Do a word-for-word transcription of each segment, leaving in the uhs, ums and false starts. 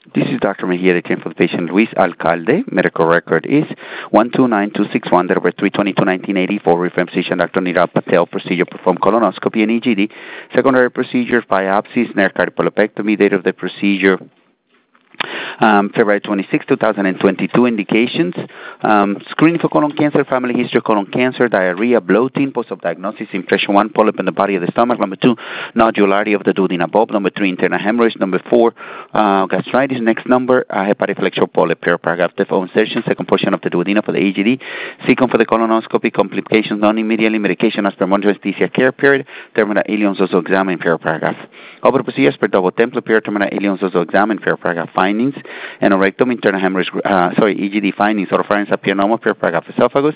This is Doctor Mejia, the team for the patient Luis Alcalde. Medical record is one two nine two six one, date of birth three twenty-two nineteen eighty-four. Reference physician Doctor Nirav Patel. Procedure performed colonoscopy and E G D. Secondary procedures, biopsy, snare cardiopulopectomy. Date of the procedure Um, February twenty-sixth, two thousand twenty-two. Indications: um, screening for colon cancer, family history of colon cancer, diarrhea, bloating, post-op diagnosis, impression one, polyp in the body of the stomach. Number two, nodularity of the duodenal bulb. Number three, internal hemorrhage. Number four, uh, gastritis. Next number, uh, hepatic flexural polyp. Paragraph default insertion, second portion of the duodenum for the E G D. Second for the colonoscopy, complications non immediately, medication as per monitor anesthesia care period. Terminal ileum zozo exam. Paragraph. Over procedures per double template period. Terminal ileum zozo exam. Paragraph. Findings: anorectum, internal hemorrhage, uh, sorry, E G D findings, oropharynx, papilloma, paragraph. Esophagus.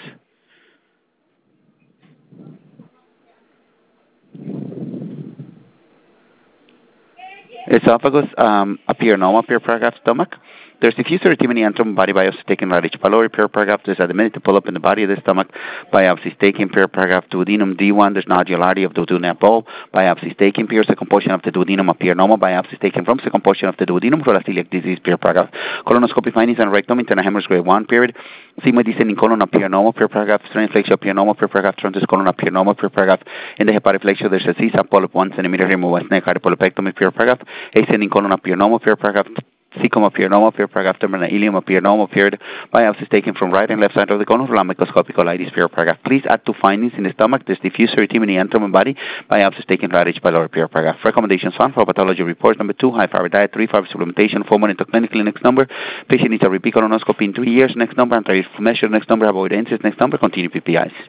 Esophagus, um, papilloma, paragraph. Stomach. There's diffuse erythema antrum, body biopsy taken right H. pylori, paragraph. There's admitted pull-up in the body of the stomach, biopsy taken, paragraph. Duodenum D one, there's nodularity of the duodenal bulb, biopsy taken, pure second portion of the duodenum, papilloma, biopsy taken from second portion of the duodenum, for celiac disease, paragraph. Colonoscopy findings and rectum, internal hemorrhage grade one, period. Sigma descending colon, papilloma, paragraph. Strain flexure, papilloma, paragraph. Transverse colon, papilloma, paragraph. In the hepatic flexure, there's a C S A polyp, one centimeter, removal, snake cardiopulopectomy, paragraph. Ascending colon, papilloma, paragraph. Cecum papilloma, paragraph. Terminal ileum papilloma, period. Biopsies taken from right and left side of the colon, microscopic colitis, paragraph. Please add two findings in the stomach. There's diffuse erythema antrum in body. Biopsies taken right H. pylori, paragraph. Recommendations found for pathology report: number two, high fiber diet, three, fiber supplementation, four, monitor clinically. Next number, patient needs a repeat colonoscopy in three years. Next number, anti measure. Next number, avoid incidents. Next number, continue P P Is.